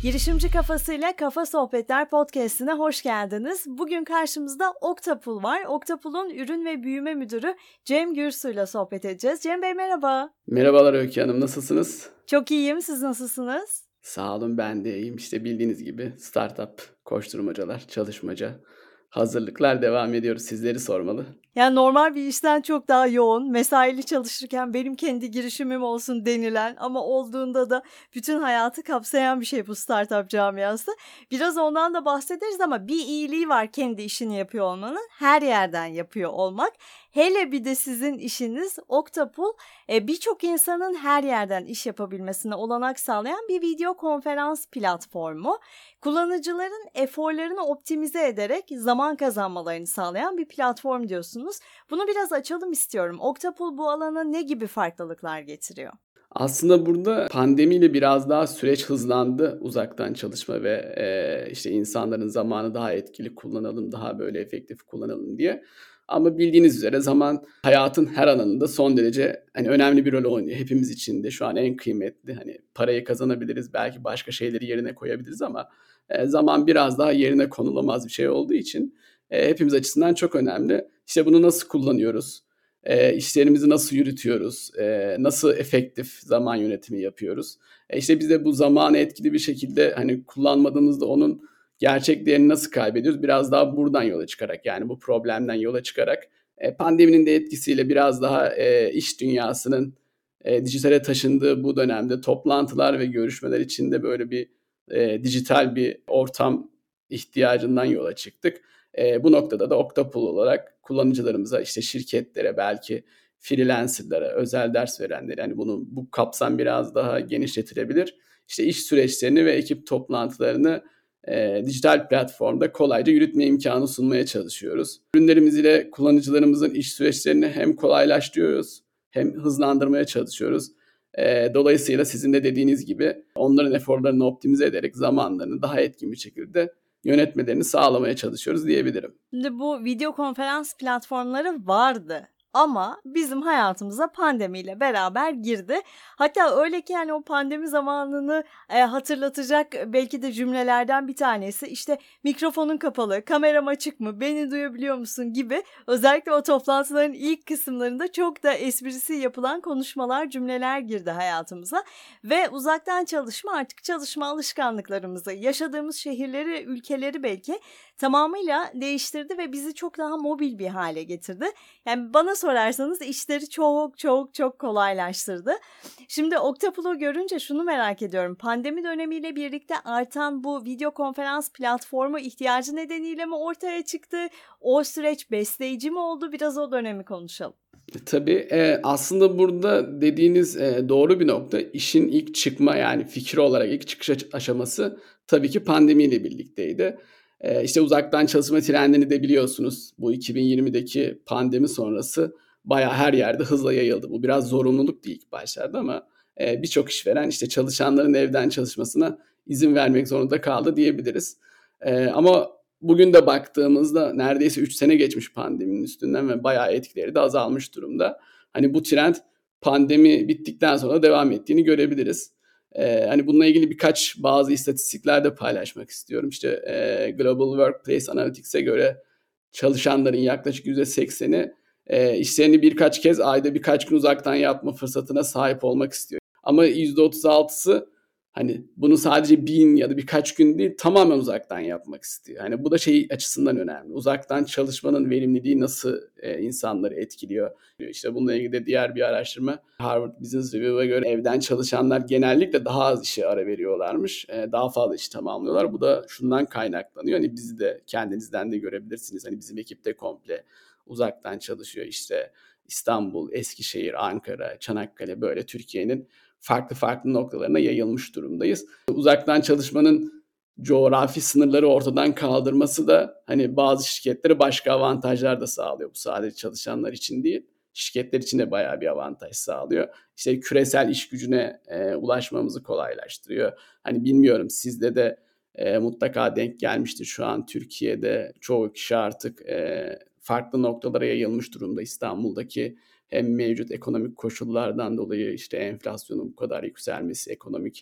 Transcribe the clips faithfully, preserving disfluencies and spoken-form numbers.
Girişimci Kafasıyla Kafa Sohbetler Podcast'ine hoş geldiniz. Bugün karşımızda Octopul var. Octopul'un ürün ve büyüme müdürü Cem Gürsu'yla sohbet edeceğiz. Cem Bey merhaba. Merhabalar Öykü Hanım, nasılsınız? Çok iyiyim, siz nasılsınız? Sağ olun, ben de iyiyim. İşte bildiğiniz gibi startup, koşturmacalar, çalışmaca, hazırlıklar devam ediyoruz. Sizleri sormalı. Yani normal bir işten çok daha yoğun, mesaili çalışırken benim kendi girişimim olsun denilen ama olduğunda da bütün hayatı kapsayan bir şey bu startup camiası. Biraz ondan da bahsederiz ama bir iyiliği var kendi işini yapıyor olmanın, her yerden yapıyor olmak. Hele bir de sizin işiniz Octopul birçok insanın her yerden iş yapabilmesine olanak sağlayan bir video konferans platformu. Kullanıcıların eforlarını optimize ederek zaman kazanmalarını sağlayan bir platform diyorsunuz. Bunu biraz açalım istiyorum. Octopul bu alana ne gibi farklılıklar getiriyor? Aslında burada pandemiyle biraz daha süreç hızlandı, uzaktan çalışma ve e, işte insanların zamanı daha etkili kullanalım, daha böyle efektif kullanalım diye. Ama bildiğiniz üzere zaman hayatın her alanında son derece hani önemli bir rol oynuyor. Hepimiz için de şu an en kıymetli. Hani parayı kazanabiliriz, belki başka şeyleri yerine koyabiliriz ama e, zaman biraz daha yerine konulamaz bir şey olduğu için e, hepimiz açısından çok önemli. İşte bunu nasıl kullanıyoruz? E, işlerimizi nasıl yürütüyoruz? E, nasıl efektif zaman yönetimi yapıyoruz? E, işte biz de bu zamanı etkili bir şekilde hani kullanmadığımızda onun gerçek değerini nasıl kaybediyoruz? Biraz daha buradan yola çıkarak, yani bu problemden yola çıkarak e, pandeminin de etkisiyle biraz daha e, iş dünyasının e, dijitale taşındığı bu dönemde toplantılar ve görüşmeler için de böyle bir e, dijital bir ortam ihtiyacından yola çıktık. E, bu noktada da Octopul olarak kullanıcılarımıza, işte şirketlere, belki freelancerlara, özel ders verenlere, yani bunu bu kapsam biraz daha genişletilebilir. İşte iş süreçlerini ve ekip toplantılarını e, dijital platformda kolayca yürütme imkanı sunmaya çalışıyoruz. Ürünlerimiz ile kullanıcılarımızın iş süreçlerini hem kolaylaştırıyoruz hem hızlandırmaya çalışıyoruz. E, dolayısıyla sizin de dediğiniz gibi onların eforlarını optimize ederek zamanlarını daha etkin bir şekilde yönetmelerini sağlamaya çalışıyoruz diyebilirim. Şimdi bu video konferans platformları vardı. Ama bizim hayatımıza pandemiyle beraber girdi. Hatta öyle ki yani o pandemi zamanını e, hatırlatacak belki de cümlelerden bir tanesi işte mikrofonun kapalı, kameram açık mı, beni duyabiliyor musun gibi özellikle o toplantıların ilk kısımlarında çok da esprisi yapılan konuşmalar, cümleler girdi hayatımıza. Ve uzaktan çalışma artık çalışma alışkanlıklarımızı, yaşadığımız şehirleri, ülkeleri belki tamamıyla değiştirdi ve bizi çok daha mobil bir hale getirdi. Yani bana sorarsanız işleri çok çok çok kolaylaştırdı. Şimdi Octopul'u görünce şunu merak ediyorum. Pandemi dönemiyle birlikte artan bu video konferans platformu ihtiyacı nedeniyle mi ortaya çıktı? O süreç besleyici mi oldu? Biraz o dönemi konuşalım. Tabii e, aslında burada dediğiniz e, doğru bir nokta. İşin ilk çıkma, yani fikir olarak ilk çıkış aşaması tabii ki pandemiyle birlikteydi. E, işte uzaktan çalışma trendini de biliyorsunuz. Bu iki bin yirmideki pandemi sonrası bayağı her yerde hızla yayıldı. Bu biraz zorunluluk değil ilk başlarda ama e, birçok işveren işte çalışanların evden çalışmasına izin vermek zorunda kaldı diyebiliriz. E, ama bugün de baktığımızda neredeyse üç sene geçmiş pandeminin üstünden ve bayağı etkileri de azalmış durumda. Hani bu trend pandemi bittikten sonra devam ettiğini görebiliriz. Ee, hani bununla ilgili birkaç bazı istatistikler de paylaşmak istiyorum. İşte e, Global Workplace Analytics'e göre çalışanların yaklaşık yüzde sekseni e, işlerini birkaç kez ayda birkaç gün uzaktan yapma fırsatına sahip olmak istiyor. Ama yüzde otuz altısı hani bunu sadece bin ya da birkaç gün değil, tamamen uzaktan yapmak istiyor. Hani bu da şey açısından önemli. Uzaktan çalışmanın verimliliği nasıl e, insanları etkiliyor? İşte bununla ilgili de diğer bir araştırma, Harvard Business Review'a göre evden çalışanlar genellikle daha az işe ara veriyorlarmış. E, daha fazla iş tamamlıyorlar. Bu da şundan kaynaklanıyor. Hani bizi de kendinizden de görebilirsiniz. Hani bizim ekipte komple uzaktan çalışıyor. İşte İstanbul, Eskişehir, Ankara, Çanakkale, böyle Türkiye'nin farklı farklı noktalarına yayılmış durumdayız. Uzaktan çalışmanın coğrafi sınırları ortadan kaldırması da hani bazı şirketlere başka avantajlar da sağlıyor. Bu sadece çalışanlar için değil, şirketler için de bayağı bir avantaj sağlıyor. İşte küresel iş gücüne e, ulaşmamızı kolaylaştırıyor. Hani bilmiyorum, sizde de e, mutlaka denk gelmiştir. Şu an Türkiye'de çoğu kişi artık e, farklı noktalara yayılmış durumda. İstanbul'daki hem mevcut ekonomik koşullardan dolayı, işte enflasyonun bu kadar yükselmesi, ekonomik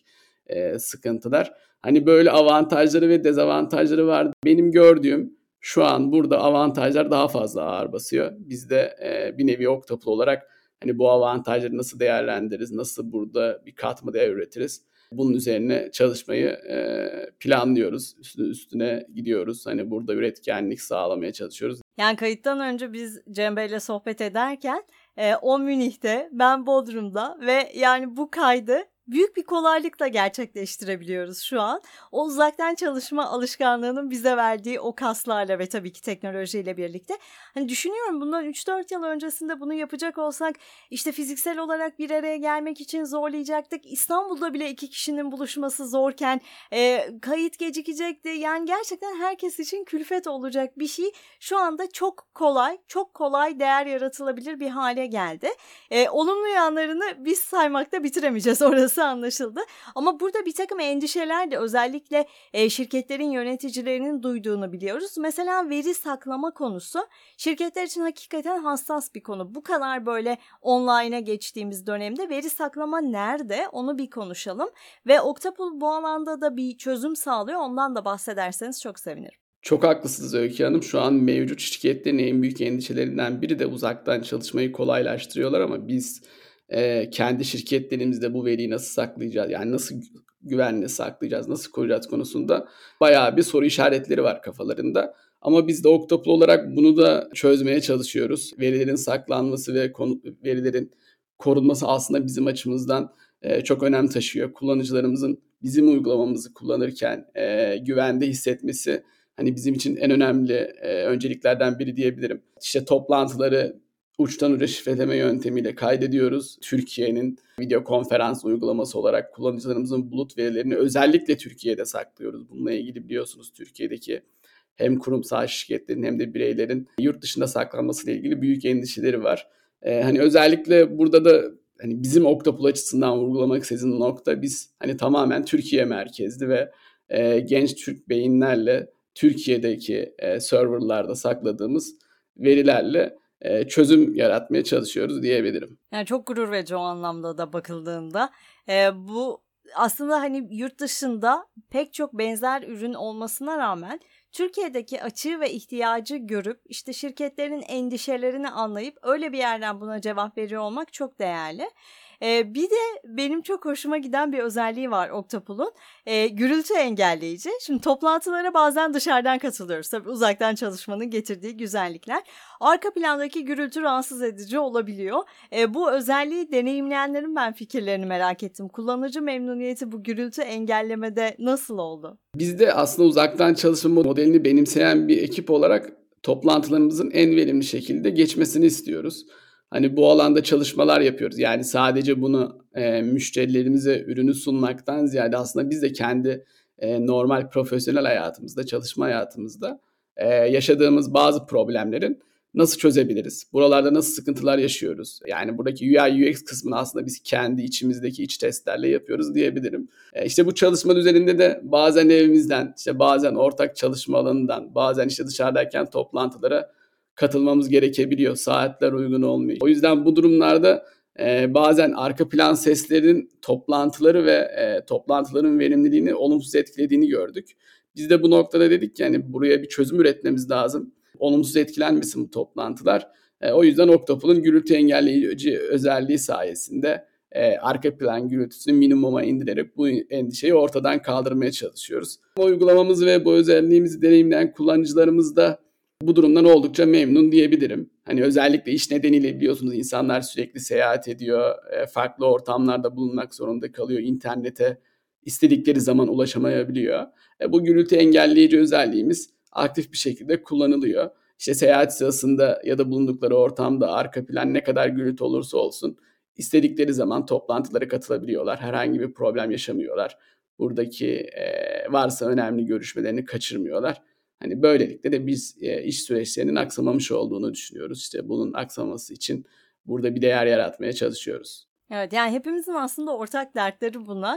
e, sıkıntılar. Hani böyle avantajları ve dezavantajları var. Benim gördüğüm şu an burada avantajlar daha fazla ağır basıyor. Biz de e, bir nevi Oktapıl olarak hani bu avantajları nasıl değerlendiririz, nasıl burada bir katma değer üretiriz? Bunun üzerine çalışmayı e, planlıyoruz. Üstüne, üstüne gidiyoruz. Hani burada üretkenlik sağlamaya çalışıyoruz. Yani kayıttan önce biz Cem Bey'le sohbet ederken e, o Münih'te, ben Bodrum'da ve yani bu kaydı büyük bir kolaylıkla gerçekleştirebiliyoruz şu an. O uzaktan çalışma alışkanlığının bize verdiği o kaslarla ve tabii ki teknolojiyle birlikte. Hani düşünüyorum, bundan üç dört yıl öncesinde bunu yapacak olsak işte fiziksel olarak bir araya gelmek için zorlayacaktık. İstanbul'da bile iki kişinin buluşması zorken e, kayıt gecikecekti. Yani gerçekten herkes için külfet olacak bir şey. Şu anda çok kolay, çok kolay değer yaratılabilir bir hale geldi. E, olumlu yanlarını biz saymakta bitiremeyeceğiz, orası anlaşıldı. Ama burada bir takım endişeler de özellikle e, şirketlerin yöneticilerinin duyduğunu biliyoruz. Mesela veri saklama konusu şirketler için hakikaten hassas bir konu. Bu kadar böyle online'a geçtiğimiz dönemde veri saklama nerede? Onu bir konuşalım. Ve Oktapıl bu alanda da bir çözüm sağlıyor. Ondan da bahsederseniz çok sevinirim. Çok haklısınız Öykü Hanım. Şu an mevcut şirketlerin en büyük endişelerinden biri de uzaktan çalışmayı kolaylaştırıyorlar ama biz e, kendi şirketlerimizde bu veriyi nasıl saklayacağız? Yani nasıl güvenli saklayacağız, nasıl koruyacağız konusunda bayağı bir soru işaretleri var kafalarında. Ama biz de Oktapıl olarak bunu da çözmeye çalışıyoruz. Verilerin saklanması ve konu, verilerin korunması aslında bizim açımızdan e, çok önem taşıyor. Kullanıcılarımızın bizim uygulamamızı kullanırken e, güvende hissetmesi hani bizim için en önemli e, önceliklerden biri diyebilirim. İşte toplantıları uçtan uca şifreleme yöntemiyle kaydediyoruz. Türkiye'nin video konferans uygulaması olarak kullanıcılarımızın bulut verilerini özellikle Türkiye'de saklıyoruz. Bununla ilgili biliyorsunuz Türkiye'deki hem kurumsal şirketlerin hem de bireylerin yurt dışında saklanmasıyla ilgili büyük endişeleri var. Ee, hani özellikle burada da hani bizim Oktapıl açısından vurgulamak istediğim nokta, biz hani tamamen Türkiye merkezli ve e, genç Türk beyinlerle Türkiye'deki e, serverlarda sakladığımız verilerle e, çözüm yaratmaya çalışıyoruz diyebilirim. Yani çok gurur verici o anlamda da bakıldığında. E, bu aslında hani yurt dışında pek çok benzer ürün olmasına rağmen Türkiye'deki açığı ve ihtiyacı görüp işte şirketlerin endişelerini anlayıp öyle bir yerden buna cevap veriyor olmak çok değerli. Ee, bir de benim çok hoşuma giden bir özelliği var Oktapıl'ın. Ee, gürültü engelleyici. Şimdi toplantılara bazen dışarıdan katılıyoruz. Tabii uzaktan çalışmanın getirdiği güzellikler. Arka plandaki gürültü rahatsız edici olabiliyor. Ee, bu özelliği deneyimleyenlerin ben fikirlerini merak ettim. Kullanıcı memnuniyeti bu gürültü engellemede nasıl oldu? Biz de aslında uzaktan çalışma modelini benimseyen bir ekip olarak toplantılarımızın en verimli şekilde geçmesini istiyoruz. Hani bu alanda çalışmalar yapıyoruz. Yani sadece bunu e, müşterilerimize ürünü sunmaktan ziyade aslında biz de kendi e, normal profesyonel hayatımızda, çalışma hayatımızda e, yaşadığımız bazı problemlerin nasıl çözebiliriz? Buralarda nasıl sıkıntılar yaşıyoruz? Yani buradaki U I U X kısmını aslında biz kendi içimizdeki iç testlerle yapıyoruz diyebilirim. E işte bu çalışma üzerinde de bazen evimizden, işte bazen ortak çalışma alanından, bazen işte dışarıdayken toplantılara katılmamız gerekebiliyor. Saatler uygun olmuyor. O yüzden bu durumlarda e, bazen arka plan seslerin toplantıları ve e, toplantıların verimliliğini olumsuz etkilediğini gördük. Biz de bu noktada dedik ki yani buraya bir çözüm üretmemiz lazım. Olumsuz etkilenmesin bu toplantılar. E, o yüzden Oktapıl'ın gürültü engelleyici özelliği sayesinde e, arka plan gürültüsünü minimuma indirerek bu endişeyi ortadan kaldırmaya çalışıyoruz. Bu uygulamamız ve bu özelliğimizi deneyimleyen kullanıcılarımız da bu durumdan oldukça memnun diyebilirim. Hani özellikle iş nedeniyle biliyorsunuz insanlar sürekli seyahat ediyor, e, farklı ortamlarda bulunmak zorunda kalıyor, internete istedikleri zaman ulaşamayabiliyor. E, bu gürültü engelleyici özelliğimiz aktif bir şekilde kullanılıyor. İşte seyahat sırasında ya da bulundukları ortamda arka plan ne kadar gürültü olursa olsun istedikleri zaman toplantılara katılabiliyorlar. Herhangi bir problem yaşamıyorlar. Buradaki e, varsa önemli görüşmelerini kaçırmıyorlar. Hani böylelikle de biz e, iş süreçlerinin aksamamış olduğunu düşünüyoruz. İşte bunun aksamaması için burada bir değer yaratmaya çalışıyoruz. Evet, yani hepimizin aslında ortak dertleri bunlar.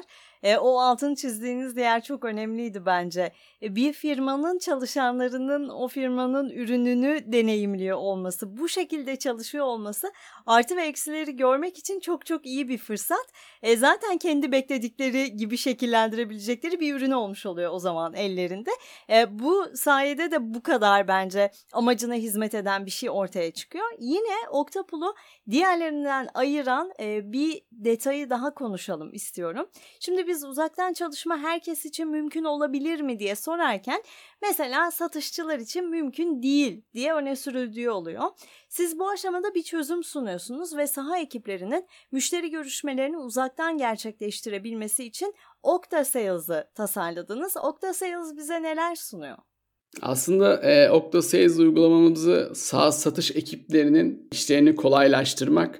E, o altını çizdiğiniz yer çok önemliydi bence. E, bir firmanın çalışanlarının o firmanın ürününü deneyimliyor olması, bu şekilde çalışıyor olması artı ve eksileri görmek için çok çok iyi bir fırsat. E, zaten kendi bekledikleri gibi şekillendirebilecekleri bir ürün olmuş oluyor o zaman ellerinde. E, bu sayede de bu kadar bence amacına hizmet eden bir şey ortaya çıkıyor. Yine Octopul'u diğerlerinden ayıran e, bir detayı daha konuşalım istiyorum. Şimdi biz uzaktan çalışma herkes için mümkün olabilir mi diye sorarken mesela satışçılar için mümkün değil diye öne sürüldüğü oluyor. Siz bu aşamada bir çözüm sunuyorsunuz ve saha ekiplerinin müşteri görüşmelerini uzaktan gerçekleştirebilmesi için Okta Sales'ı tasarladınız. Okta Sales bize neler sunuyor? Aslında e, Okta Sales uygulamamızı SaaS satış ekiplerinin işlerini kolaylaştırmak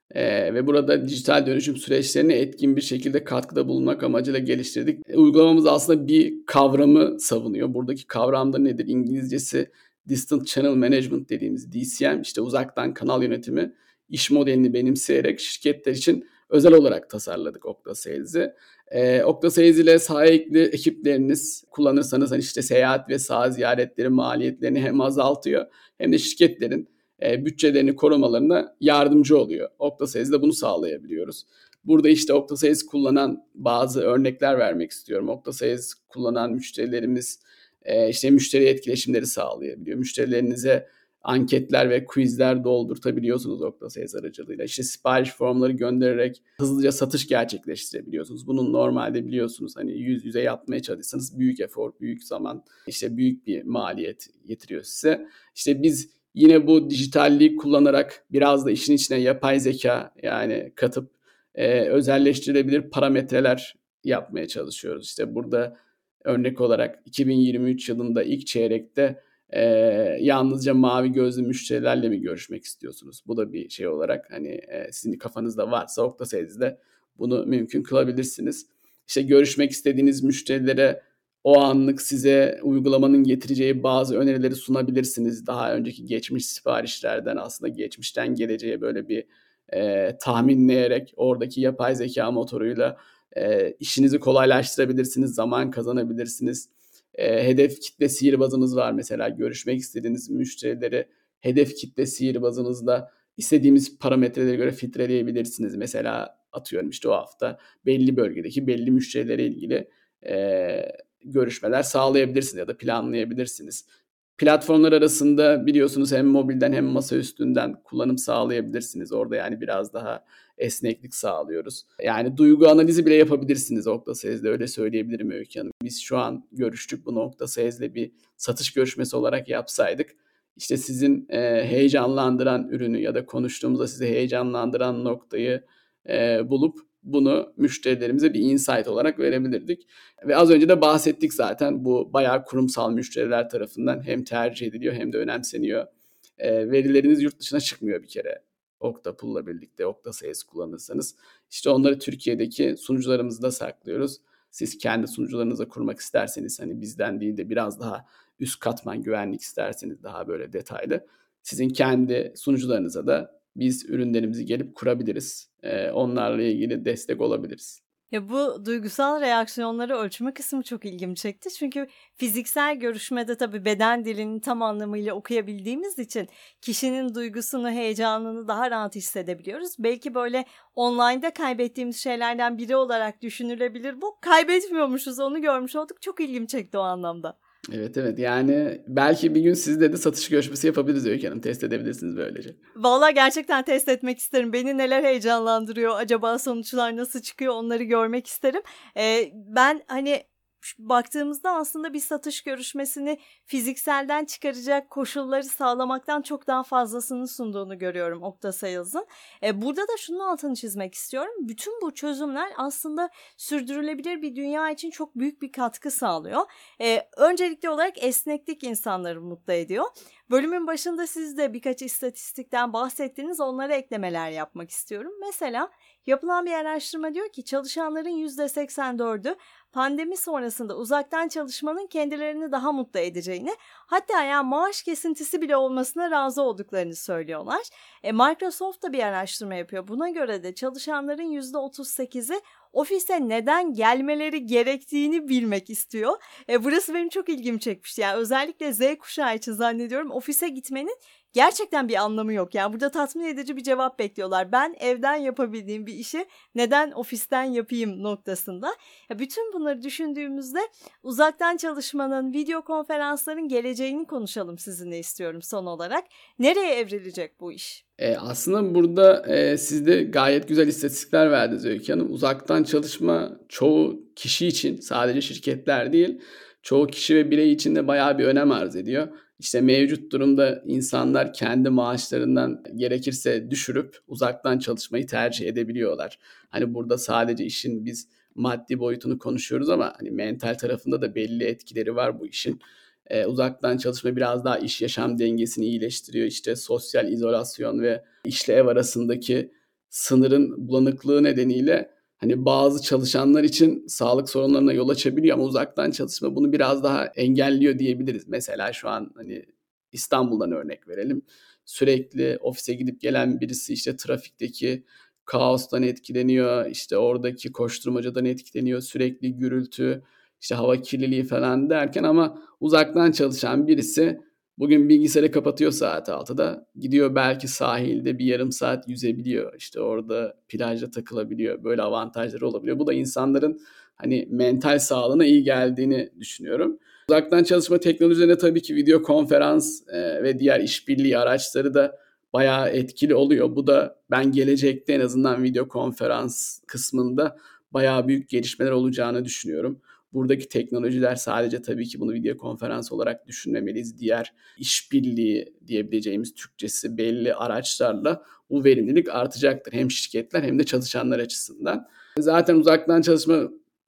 e, ve burada dijital dönüşüm süreçlerine etkin bir şekilde katkıda bulunmak amacıyla geliştirdik. E, uygulamamız aslında bir kavramı savunuyor. Buradaki kavram da nedir? İngilizcesi Distant Channel Management dediğimiz D C M, işte uzaktan kanal yönetimi iş modelini benimseyerek şirketler için özel olarak tasarladık Okta Sales'i. Ee, Okta Sales ile saha ekipleriniz kullanırsanız hani işte seyahat ve saha ziyaretleri maliyetlerini hem azaltıyor hem de şirketlerin e, bütçelerini korumalarına yardımcı oluyor. Okta Sales ile bunu sağlayabiliyoruz. Burada işte Okta Sales kullanan bazı örnekler vermek istiyorum. Okta Sales kullanan müşterilerimiz e, işte müşteri etkileşimleri sağlayabiliyor. Müşterilerinize anketler ve quizler doldurtabiliyorsunuz Okta Sales aracılığıyla. İşte sipariş formları göndererek hızlıca satış gerçekleştirebiliyorsunuz. Bunu normalde biliyorsunuz hani yüz yüze yapmaya çalışsanız büyük efor, büyük zaman, işte büyük bir maliyet getiriyor size. İşte biz yine bu dijitalliği kullanarak biraz da işin içine yapay zeka yani katıp e, özelleştirilebilir parametreler yapmaya çalışıyoruz. İşte burada örnek olarak iki bin yirmi üç yılında ilk çeyrekte Ee, yalnızca mavi gözlü müşterilerle mi görüşmek istiyorsunuz? Bu da bir şey olarak hani e, sizin kafanızda varsa Okta Sales'de bunu mümkün kılabilirsiniz. İşte görüşmek istediğiniz müşterilere o anlık size uygulamanın getireceği bazı önerileri sunabilirsiniz. Daha önceki geçmiş siparişlerden aslında geçmişten geleceğe böyle bir e, tahminleyerek oradaki yapay zeka motoruyla e, işinizi kolaylaştırabilirsiniz, zaman kazanabilirsiniz. E, hedef kitle sihirbazımız var mesela. Görüşmek istediğiniz müşterileri hedef kitle sihirbazınızla istediğimiz parametreleri göre filtreleyebilirsiniz. Mesela atıyorum işte o hafta belli bölgedeki belli müşterilere ilgili e, görüşmeler sağlayabilirsiniz ya da planlayabilirsiniz. Platformlar arasında biliyorsunuz hem mobilden hem masa üstünden kullanım sağlayabilirsiniz. Orada yani biraz daha esneklik sağlıyoruz. Yani duygu analizi bile yapabilirsiniz Okta Sales'de, öyle söyleyebilirim Öykü Hanım. Biz şu an görüştük bunu Okta Sales'le bir satış görüşmesi olarak yapsaydık. İşte sizin e, heyecanlandıran ürünü ya da konuştuğumuzda sizi heyecanlandıran noktayı e, bulup bunu müşterilerimize bir insight olarak verebilirdik. Ve az önce de bahsettik zaten, bu bayağı kurumsal müşteriler tarafından hem tercih ediliyor hem de önemseniyor. E, verileriniz yurt dışına çıkmıyor bir kere. Octopul'la birlikte Okta Sales kullanırsanız. İşte onları Türkiye'deki sunucularımızda saklıyoruz. Siz kendi sunucularınıza kurmak isterseniz hani bizden değil de biraz daha üst katman güvenlik isterseniz daha böyle detaylı, sizin kendi sunucularınıza da biz ürünlerimizi gelip kurabiliriz. Ee, onlarla ilgili destek olabiliriz. Ya bu duygusal reaksiyonları ölçme kısmı çok ilgimi çekti. Çünkü fiziksel görüşmede tabii beden dilini tam anlamıyla okuyabildiğimiz için kişinin duygusunu, heyecanını daha rahat hissedebiliyoruz. Belki böyle online'da kaybettiğimiz şeylerden biri olarak düşünülebilir bu. Kaybetmiyormuşuz, onu görmüş olduk. Çok ilgimi çekti o anlamda. Evet evet, yani belki bir gün sizle de satış görüşmesi yapabiliriz Öykü Hanım. Test edebilirsiniz böylece. Vallahi gerçekten test etmek isterim. Beni neler heyecanlandırıyor, acaba sonuçlar nasıl çıkıyor, onları görmek isterim. Ee, ben hani baktığımızda aslında bir satış görüşmesini fizikselden çıkaracak koşulları sağlamaktan çok daha fazlasını sunduğunu görüyorum Okta Sales'ın. Ee, burada da şunun altını çizmek istiyorum. Bütün bu çözümler aslında sürdürülebilir bir dünya için çok büyük bir katkı sağlıyor. Ee, öncelikli olarak esneklik insanları mutlu ediyor. Bölümün başında siz de birkaç istatistikten bahsettiniz, onlara eklemeler yapmak istiyorum. Mesela yapılan bir araştırma diyor ki çalışanların yüzde seksen dördü pandemi sonrasında uzaktan çalışmanın kendilerini daha mutlu edeceğini, hatta yani maaş kesintisi bile olmasına razı olduklarını söylüyorlar. E, Microsoft da bir araştırma yapıyor. Buna göre de çalışanların yüzde otuz sekizi ofise neden gelmeleri gerektiğini bilmek istiyor. E, burası benim çok ilgimi çekmişti. Yani özellikle Z kuşağı için zannediyorum ofise gitmenin gerçekten bir anlamı yok. Yani burada tatmin edici bir cevap bekliyorlar. Ben evden yapabildiğim bir işi neden ofisten yapayım noktasında. Ya bütün bunları düşündüğümüzde uzaktan çalışmanın, video konferansların geleceğini konuşalım sizinle istiyorum son olarak. Nereye evrilecek bu iş? E, aslında burada e, siz de gayet güzel istatistikler verdiniz Öykü Hanım. Uzaktan çalışma çoğu kişi için, sadece şirketler değil, çoğu kişi ve birey için de bayağı bir önem arz ediyor. İşte mevcut durumda insanlar kendi maaşlarından gerekirse düşürüp uzaktan çalışmayı tercih edebiliyorlar. Hani burada sadece işin biz maddi boyutunu konuşuyoruz ama hani mental tarafında da belli etkileri var bu işin. Ee, uzaktan çalışma biraz daha iş yaşam dengesini iyileştiriyor. İşte sosyal izolasyon ve işle ev arasındaki sınırın bulanıklığı nedeniyle hani bazı çalışanlar için sağlık sorunlarına yol açabiliyor ama uzaktan çalışma bunu biraz daha engelliyor diyebiliriz. Mesela şu an hani İstanbul'dan örnek verelim. Sürekli ofise gidip gelen birisi işte trafikteki kaostan etkileniyor, işte oradaki koşturmacadan etkileniyor, sürekli gürültü, işte hava kirliliği falan derken ama uzaktan çalışan birisi bugün bilgisayarı kapatıyor saat altıda. Gidiyor belki sahilde bir yarım saat yüzebiliyor. İşte orada plajda takılabiliyor. Böyle avantajları olabiliyor. Bu da insanların hani mental sağlığına iyi geldiğini düşünüyorum. Uzaktan çalışma teknolojilerine tabii ki video konferans e, ve diğer işbirliği araçları da bayağı etkili oluyor. Bu da ben gelecekte en azından video konferans kısmında bayağı büyük gelişmeler olacağını düşünüyorum. Buradaki teknolojiler sadece tabii ki bunu video konferans olarak düşünmemeliyiz. Diğer işbirliği diyebileceğimiz Türkçesi belli araçlarla bu verimlilik artacaktır. Hem şirketler hem de çalışanlar açısından. Zaten uzaktan çalışma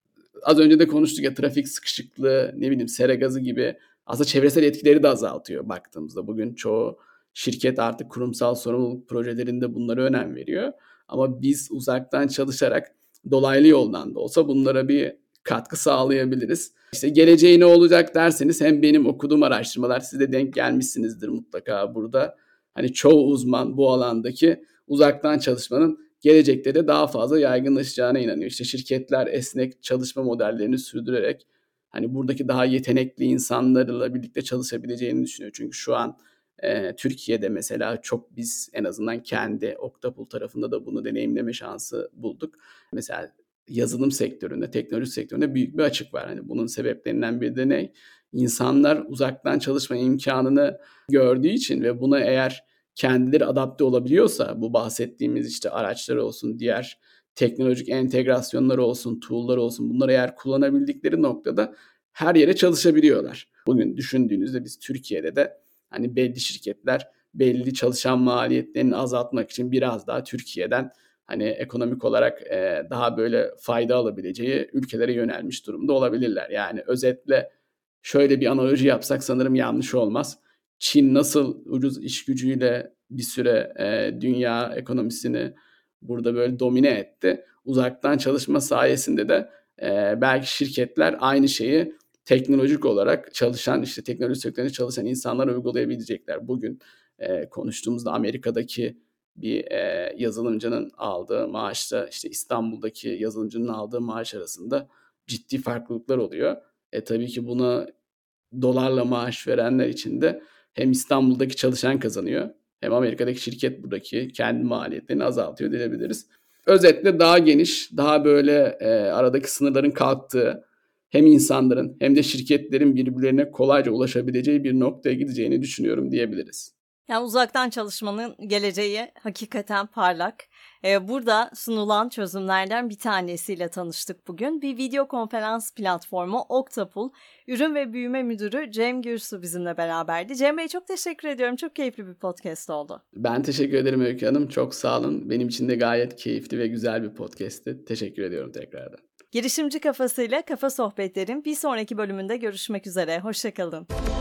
az önce de konuştuk ya, trafik sıkışıklığı, ne bileyim sera gazı gibi aslında çevresel etkileri de azaltıyor baktığımızda. Bugün çoğu şirket artık kurumsal sorumluluk projelerinde bunlara önem veriyor. Ama biz uzaktan çalışarak dolaylı yoldan da olsa bunlara bir katkı sağlayabiliriz. İşte geleceği ne olacak derseniz hem benim okuduğum araştırmalar, siz de denk gelmişsinizdir mutlaka burada. Hani çoğu uzman bu alandaki uzaktan çalışmanın gelecekte de daha fazla yaygınlaşacağına inanıyor. İşte şirketler esnek çalışma modellerini sürdürerek hani buradaki daha yetenekli insanlarla birlikte çalışabileceğini düşünüyor. Çünkü şu an e, Türkiye'de mesela çok biz en azından kendi Octopul tarafında da bunu deneyimleme şansı bulduk. Mesela yazılım sektöründe, teknoloji sektöründe büyük bir açık var. Hani bunun sebeplerinden biri de ne? İnsanlar uzaktan çalışma imkanını gördüğü için ve buna eğer kendileri adapte olabiliyorsa, bu bahsettiğimiz işte araçlar olsun, diğer teknolojik entegrasyonları olsun, tool'lar olsun, bunları eğer kullanabildikleri noktada her yere çalışabiliyorlar. Bugün düşündüğünüzde biz Türkiye'de de hani belli şirketler belli çalışan maliyetlerini azaltmak için biraz daha Türkiye'den hani ekonomik olarak e, daha böyle fayda alabileceği ülkelere yönelmiş durumda olabilirler. Yani özetle şöyle bir analoji yapsak sanırım yanlış olmaz. Çin nasıl ucuz iş gücüyle bir süre e, dünya ekonomisini burada böyle domine etti. Uzaktan çalışma sayesinde de e, belki şirketler aynı şeyi teknolojik olarak çalışan, işte teknoloji sektöründe çalışan insanlar uygulayabilecekler. Bugün e, konuştuğumuzda Amerika'daki bir e, yazılımcının aldığı maaşla işte İstanbul'daki yazılımcının aldığı maaş arasında ciddi farklılıklar oluyor. E tabii ki buna dolarla maaş verenler için de hem İstanbul'daki çalışan kazanıyor hem Amerika'daki şirket buradaki kendi maliyetlerini azaltıyor diyebiliriz. Özetle daha geniş, daha böyle e, aradaki sınırların kalktığı, hem insanların hem de şirketlerin birbirlerine kolayca ulaşabileceği bir noktaya gideceğini düşünüyorum diyebiliriz. Yani uzaktan çalışmanın geleceği hakikaten parlak. Ee, burada sunulan çözümlerden bir tanesiyle tanıştık bugün. Bir video konferans platformu Octopul Ürün ve Büyüme Müdürü Cem Gürsu bizimle beraberdi. Cem Bey, çok teşekkür ediyorum. Çok keyifli bir podcast oldu. Ben teşekkür ederim Öykü Hanım. Çok sağ olun. Benim için de gayet keyifli ve güzel bir podcast'ti. Teşekkür ediyorum tekrardan. Girişimci Kafasıyla Kafa Sohbetler'in bir sonraki bölümünde görüşmek üzere. Hoşça kalın.